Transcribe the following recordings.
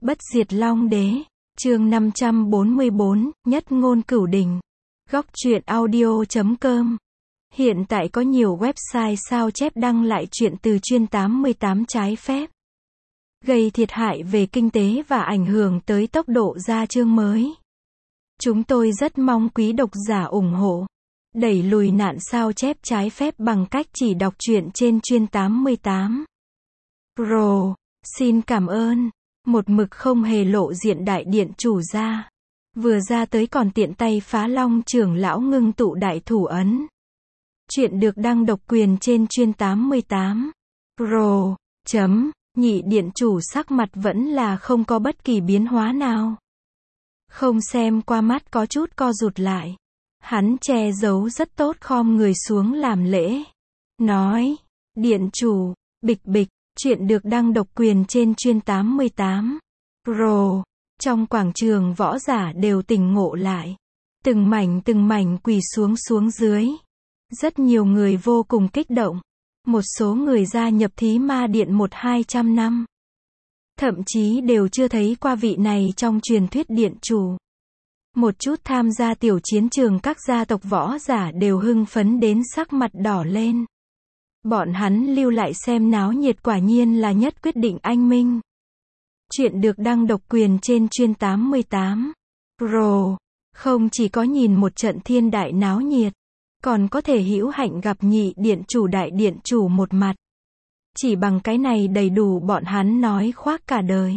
Bất diệt Long Đế, chương 544, Nhất ngôn cửu đỉnh. Góc truyện audio.com. Hiện tại có nhiều website sao chép đăng lại truyện từ chuyên 88 trái phép, gây thiệt hại về kinh tế và ảnh hưởng tới tốc độ ra chương mới. Chúng tôi rất mong quý độc giả ủng hộ, đẩy lùi nạn sao chép trái phép bằng cách chỉ đọc truyện trên chuyên 88 Pro. Xin cảm ơn. Một mực không hề lộ diện đại điện chủ ra. Vừa ra tới còn tiện tay phá Long trưởng lão ngưng tụ đại thủ ấn. Chuyện được đăng độc quyền trên chuyên 88 Pro. Nhị điện chủ sắc mặt vẫn là không có bất kỳ biến hóa nào. Không xem qua mắt có chút co rụt lại. Hắn che giấu rất tốt, khom người xuống làm lễ. Nói, điện chủ, bịch bịch. Chuyện được đăng độc quyền trên chuyên 88 Pro. Trong quảng trường võ giả đều tỉnh ngộ lại. Từng mảnh quỳ xuống dưới. Rất nhiều người vô cùng kích động. Một số người gia nhập thí ma điện 100-200 năm. Thậm chí đều chưa thấy qua vị này trong truyền thuyết điện chủ. Một chút tham gia tiểu chiến trường các gia tộc võ giả đều hưng phấn đến sắc mặt đỏ lên. Bọn hắn lưu lại xem náo nhiệt, quả nhiên là nhất quyết định anh minh. Chuyện được đăng độc quyền trên chuyên 88 Pro. Không chỉ có nhìn một trận thiên đại náo nhiệt, còn có thể hữu hạnh gặp nhị điện chủ đại điện chủ một mặt. Chỉ bằng cái này đầy đủ bọn hắn nói khoác cả đời.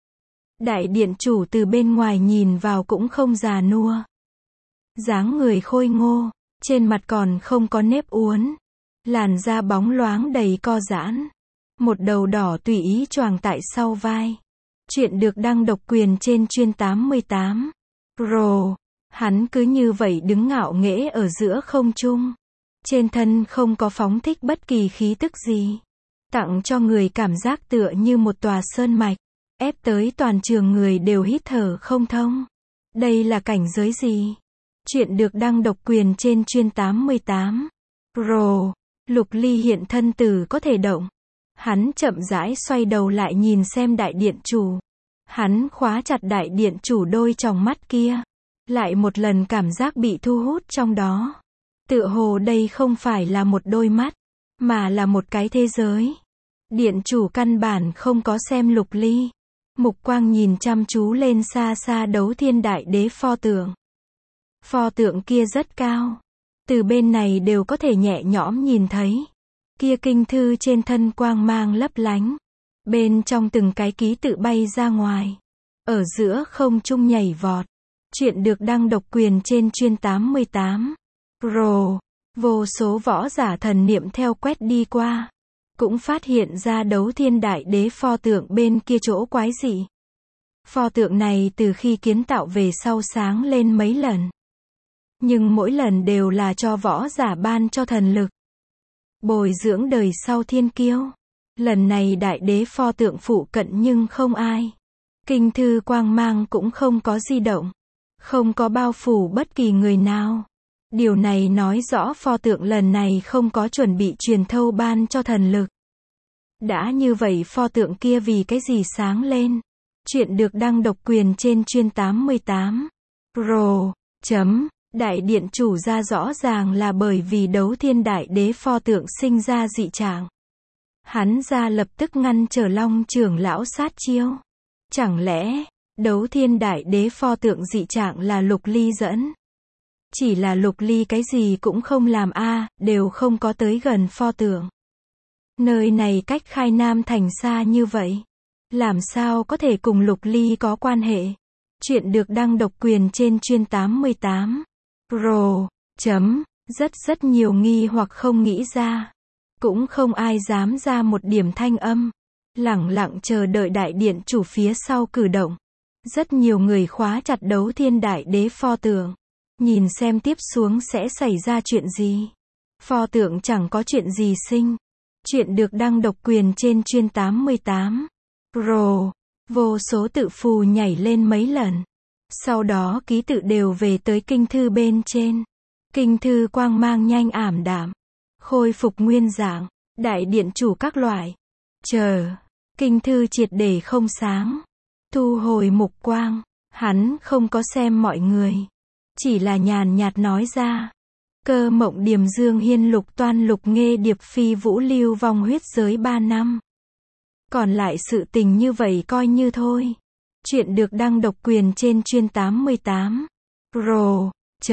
Đại điện chủ từ bên ngoài nhìn vào cũng không già nua. Dáng người khôi ngô, trên mặt còn không có nếp uốn. Làn da bóng loáng đầy co giãn. Một đầu đỏ tùy ý choàng tại sau vai. Chuyện được đăng độc quyền trên chuyên 88 Pro. Hắn cứ như vậy đứng ngạo nghễ ở giữa không trung. Trên thân không có phóng thích bất kỳ khí tức gì. Tặng cho người cảm giác tựa như một tòa sơn mạch. Ép tới toàn trường người đều hít thở không thông. Đây là cảnh giới gì? Chuyện được đăng độc quyền trên chuyên 88 Pro. Lục Ly hiện thân từ có thể động. Hắn chậm rãi xoay đầu lại nhìn xem đại điện chủ. Hắn khóa chặt đại điện chủ đôi tròng mắt kia. Lại một lần cảm giác bị thu hút trong đó. Tựa hồ đây không phải là một đôi mắt, mà là một cái thế giới. Điện chủ căn bản không có xem Lục Ly. Mục quang nhìn chăm chú lên xa xa Đấu Thiên Đại Đế pho tượng. Pho tượng kia rất cao. Từ bên này đều có thể nhẹ nhõm nhìn thấy. Kia kinh thư trên thân quang mang lấp lánh. Bên trong từng cái ký tự bay ra ngoài. Ở giữa không trung nhảy vọt. Chuyện được đăng độc quyền trên chuyên 88 Pro. Vô số võ giả thần niệm theo quét đi qua. Cũng phát hiện ra Đấu Thiên Đại Đế pho tượng bên kia chỗ quái dị. Pho tượng này từ khi kiến tạo về sau sáng lên mấy lần. Nhưng mỗi lần đều là cho võ giả ban cho thần lực. Bồi dưỡng đời sau thiên kiêu. Lần này đại đế pho tượng phụ cận nhưng không ai. Kinh thư quang mang cũng không có di động. Không có bao phủ bất kỳ người nào. Điều này nói rõ pho tượng lần này không có chuẩn bị truyền thâu ban cho thần lực. Đã như vậy pho tượng kia vì cái gì sáng lên? Chuyện được đăng độc quyền trên chuyên 88 Pro. Đại điện chủ ra rõ ràng là bởi vì Đấu Thiên Đại Đế pho tượng sinh ra dị trạng. Hắn ra lập tức ngăn trở Long trưởng lão sát chiêu. Chẳng lẽ, Đấu Thiên Đại Đế pho tượng dị trạng là Lục Ly dẫn? Chỉ là Lục Ly cái gì cũng không làm đều không có tới gần pho tượng. Nơi này cách Khai Nam thành xa như vậy. Làm sao có thể cùng Lục Ly có quan hệ? Chuyện được đăng độc quyền trên chuyên 88 Pro. Rất nhiều nghi hoặc không nghĩ ra. Cũng không ai dám ra một điểm thanh âm. Lẳng lặng chờ đợi đại điện chủ phía sau cử động. Rất nhiều người khóa chặt Đấu Thiên Đại Đế pho tượng. Nhìn xem tiếp xuống sẽ xảy ra chuyện gì. Pho tượng chẳng có chuyện gì sinh. Chuyện được đăng độc quyền trên chuyên 88 Pro. Vô số tự phù nhảy lên mấy lần. Sau đó ký tự đều về tới kinh thư bên trên. Kinh thư quang mang nhanh ảm đạm. Khôi phục nguyên dạng. Đại điện chủ các loại. Kinh thư triệt để không sáng. Thu hồi mục quang, hắn không có xem mọi người. Chỉ là nhàn nhạt nói ra. Cơ mộng điềm dương hiên lục toan lục nghê điệp phi vũ lưu vong huyết giới 3 năm. Còn lại sự tình như vậy coi như thôi. Chuyện được đăng độc quyền trên chuyên 88. Rồ.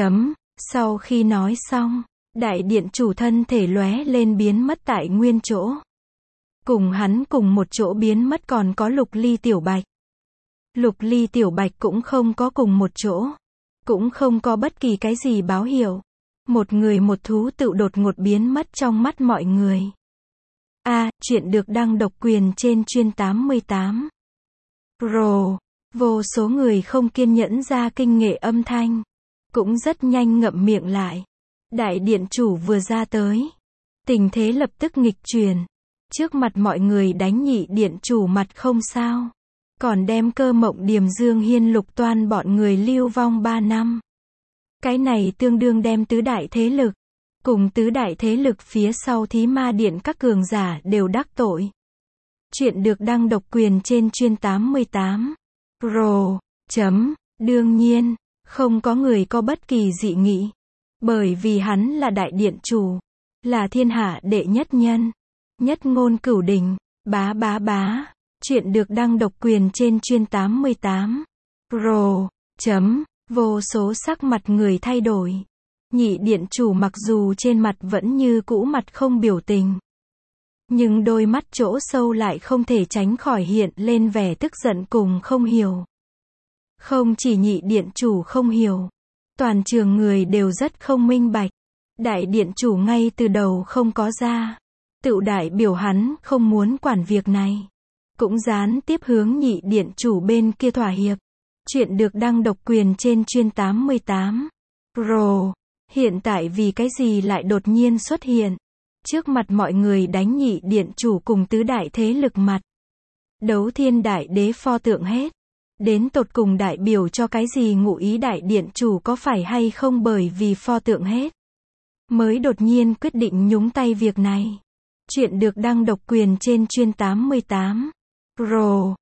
Sau khi nói xong, đại điện chủ thân thể lóe lên biến mất tại nguyên chỗ. Cùng hắn cùng một chỗ biến mất còn có Lục Ly Tiểu Bạch. Lục Ly Tiểu Bạch cũng không có cùng một chỗ. Cũng không có bất kỳ cái gì báo hiệu. Một người một thú tự đột ngột biến mất trong mắt mọi người. Chuyện được đăng độc quyền trên chuyên 88. Rồ. Vô số người không kiên nhẫn ra kinh nghệ âm thanh. Cũng rất nhanh ngậm miệng lại. Đại điện chủ vừa ra tới. Tình thế lập tức nghịch chuyển. Trước mặt mọi người đánh nhị điện chủ mặt không sao. Còn đem cơ mộng điềm dương hiên lục toan bọn người lưu vong 3 năm. Cái này tương đương đem tứ đại thế lực. Cùng tứ đại thế lực phía sau Thí Ma Điện các cường giả đều đắc tội. Chuyện được đăng độc quyền trên chuyên 88. Rồ. Đương nhiên, không có người có bất kỳ dị nghị. Bởi vì hắn là đại điện chủ. Là thiên hạ đệ nhất nhân. Nhất ngôn cửu đỉnh. Bá. Chuyện được đăng độc quyền trên chuyên 88. Rồ. Vô số sắc mặt người thay đổi. Nhị điện chủ mặc dù trên mặt vẫn như cũ mặt không biểu tình. Nhưng đôi mắt chỗ sâu lại không thể tránh khỏi hiện lên vẻ tức giận cùng không hiểu. Không chỉ nhị điện chủ không hiểu. Toàn trường người đều rất không minh bạch. Đại điện chủ ngay từ đầu không có ra. Tự đại biểu hắn không muốn quản việc này. Cũng gián tiếp hướng nhị điện chủ bên kia thỏa hiệp. Chuyện được đăng độc quyền trên chuyên 88. Rồ. Hiện tại vì cái gì lại đột nhiên xuất hiện. Trước mặt mọi người đánh nhị điện chủ cùng tứ đại thế lực mặt. Đấu thiên đại đế pho tượng hết. Đến tột cùng đại biểu cho cái gì ngụ ý đại điện chủ có phải hay không bởi vì pho tượng hết. Mới đột nhiên quyết định nhúng tay việc này. Chuyện được đăng độc quyền trên chuyên 88. Rồ.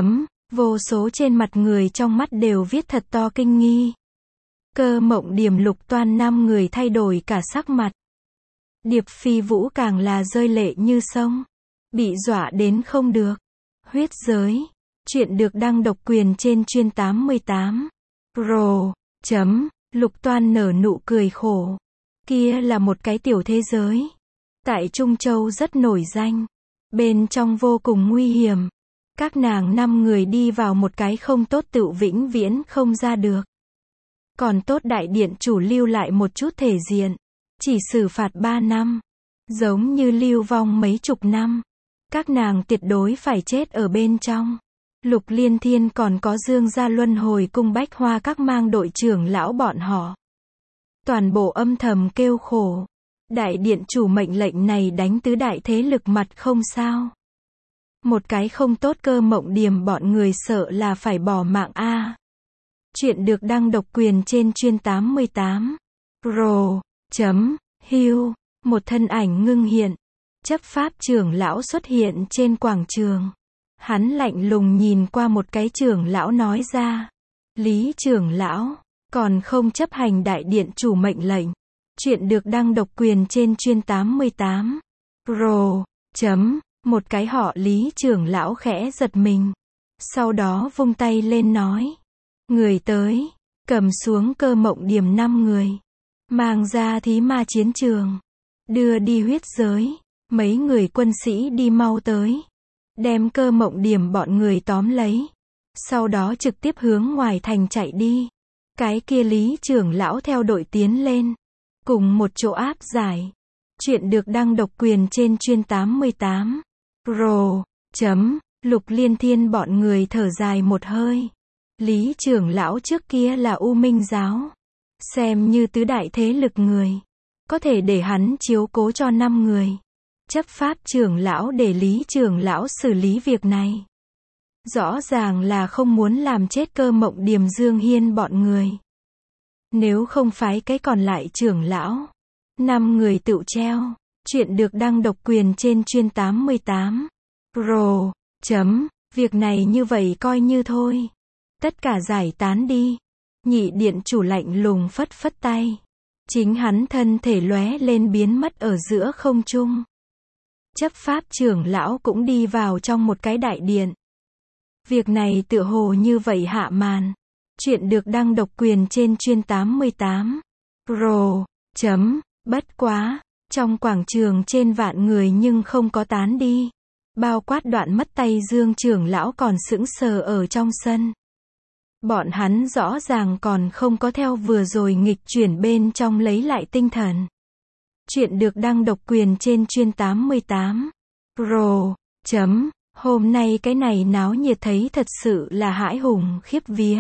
Vô số trên mặt người trong mắt đều viết thật to kinh nghi. Cơ mộng điềm lục toan 5 người thay đổi cả sắc mặt. Điệp phi vũ càng là rơi lệ như sông. Bị dọa đến không được. Huyết giới. Chuyện được đăng độc quyền trên chuyên 88. Rồ. Lục toan nở nụ cười khổ. Kia là một cái tiểu thế giới. Tại Trung Châu rất nổi danh. Bên trong vô cùng nguy hiểm. Các nàng 5 người đi vào một cái không tốt tựu vĩnh viễn không ra được. Còn tốt đại điện chủ lưu lại một chút thể diện. Chỉ xử phạt 3 năm. Giống như lưu vong mấy chục năm. Các nàng tuyệt đối phải chết ở bên trong. Lục Liên Thiên còn có Dương Gia Luân Hồi Cung Bách Hoa các mang đội trưởng lão bọn họ. Toàn bộ âm thầm kêu khổ. Đại điện chủ mệnh lệnh này đánh tứ đại thế lực mặt không sao. Một cái không tốt cơ mộng điềm bọn người sợ là phải bỏ mạng Chuyện được đăng độc quyền trên chuyên 88. Rồ. Hưu. Một thân ảnh ngưng hiện. Chấp pháp trưởng lão xuất hiện trên quảng trường. Hắn lạnh lùng nhìn qua một cái trưởng lão nói ra. Lý trưởng lão, còn không chấp hành đại điện chủ mệnh lệnh. Chuyện được đăng độc quyền trên chuyên 88. Rồ. Một cái họ Lý trưởng lão khẽ giật mình. Sau đó vung tay lên nói. Người tới, cầm xuống cơ mộng điềm 5 người. Mang ra Thí Ma chiến trường. Đưa đi huyết giới. Mấy người quân sĩ đi mau tới. Đem cơ mộng điềm bọn người tóm lấy. Sau đó trực tiếp hướng ngoài thành chạy đi. Cái kia Lý trưởng lão theo đội tiến lên. Cùng một chỗ áp giải. Chuyện được đăng độc quyền trên chuyên 88. Rồ. Lục Liên Thiên bọn người thở dài một hơi. Lý trưởng lão trước kia là U Minh giáo. Xem như tứ đại thế lực người. Có thể để hắn chiếu cố cho 5 người. Chấp pháp trưởng lão để Lý trưởng lão xử lý việc này. Rõ ràng là không muốn làm chết cơ mộng điềm Dương Hiên bọn người. Nếu không phái cái còn lại trưởng lão. 5 người tự treo. Chuyện được đăng độc quyền trên chuyên 88. Rồ. Việc này như vậy coi như thôi. Tất cả giải tán đi. Nhị điện chủ lạnh lùng phất phất tay. Chính hắn thân thể lóe lên biến mất ở giữa không trung. Chấp pháp trưởng lão cũng đi vào trong một cái đại điện. Việc này tựa hồ như vậy hạ màn. Chuyện được đăng độc quyền trên chuyên 88. Pro. Bất quá. Trong quảng trường trên vạn người nhưng không có tán đi. Bao quát đoạn mất tay Dương trưởng lão còn sững sờ ở trong sân. Bọn hắn rõ ràng còn không có theo vừa rồi nghịch chuyển bên trong lấy lại tinh thần. Chuyện được đăng độc quyền trên chuyên 88. Pro. Hôm nay cái này náo nhiệt thấy thật sự là hãi hùng khiếp vía.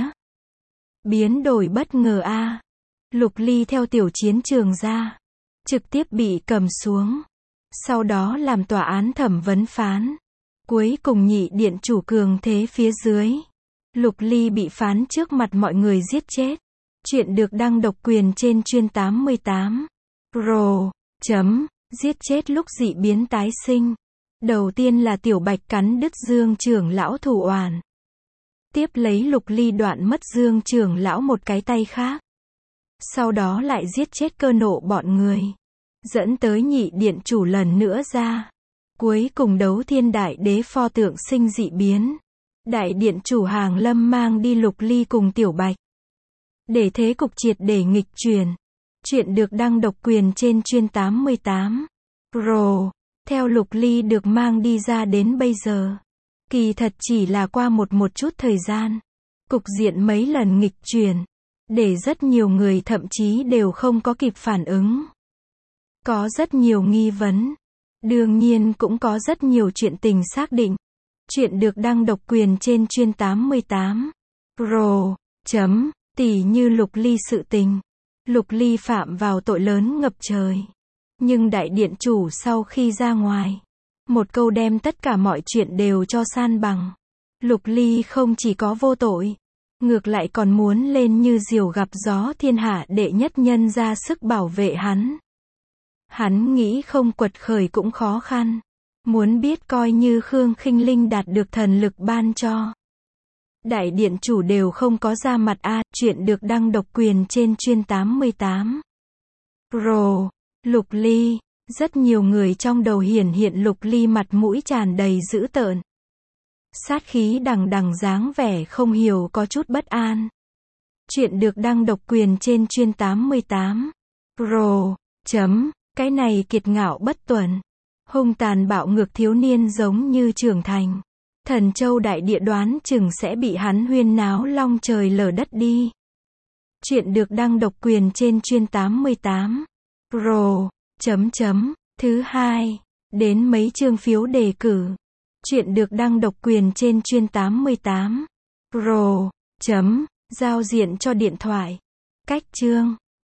Biến đổi bất ngờ a. Lục Ly theo tiểu chiến trường ra. Trực tiếp bị cầm xuống. Sau đó làm tòa án thẩm vấn phán. Cuối cùng nhị điện chủ cường thế phía dưới. Lục Ly bị phán trước mặt mọi người giết chết. Chuyện được đăng độc quyền trên chuyên 88. Pro. Giết chết lúc dị biến tái sinh. Đầu tiên là Tiểu Bạch cắn đứt Dương trưởng lão thủ oản. Tiếp lấy Lục Ly đoạn mất Dương trưởng lão một cái tay khác. Sau đó lại giết chết Cơ Nộ bọn người. Dẫn tới nhị điện chủ lần nữa ra. Cuối cùng Đấu Thiên Đại Đế pho tượng sinh dị biến. Đại điện chủ Hàng Lâm mang đi Lục Ly cùng Tiểu Bạch. Để thế cục triệt để nghịch chuyển. Chuyện được đăng độc quyền trên chuyên 88. Pro. Theo Lục Ly được mang đi ra đến bây giờ. Kỳ thật chỉ là qua một chút thời gian. Cục diện mấy lần nghịch chuyển. Để rất nhiều người thậm chí đều không có kịp phản ứng. Có rất nhiều nghi vấn. Đương nhiên cũng có rất nhiều chuyện tình xác định. Chuyện được đăng độc quyền trên chuyên 88. Pro. Tỉ như Lục Ly sự tình. Lục Ly phạm vào tội lớn ngập trời. Nhưng đại điện chủ sau khi ra ngoài. Một câu đem tất cả mọi chuyện đều cho san bằng. Lục Ly không chỉ có vô tội. Ngược lại còn muốn lên như diều gặp gió thiên hạ đệ nhất nhân ra sức bảo vệ hắn. Hắn nghĩ không quật khởi cũng khó khăn. Muốn biết coi như Khương Khinh Linh đạt được thần lực ban cho. Đại điện chủ đều không có ra mặt a. Chuyện được đăng độc quyền trên chuyên 88. Pro. Lục Ly. Rất nhiều người trong đầu hiện Lục Ly mặt mũi tràn đầy dữ tợn. Sát khí đằng đằng dáng vẻ không hiểu có chút bất an. Chuyện được đăng độc quyền trên chuyên 88. Pro. Cái này kiệt ngạo bất tuần. Hung tàn bạo ngược thiếu niên giống như trưởng thành. Thần Châu đại địa đoán chừng sẽ bị hắn huyên náo long trời lở đất đi. Chuyện được đăng độc quyền trên chuyên 88. Pro. Thứ hai. Đến mấy chương phiếu đề cử. Chuyện được đăng độc quyền trên chuyên 88. Pro. Giao diện cho điện thoại. Cách chương.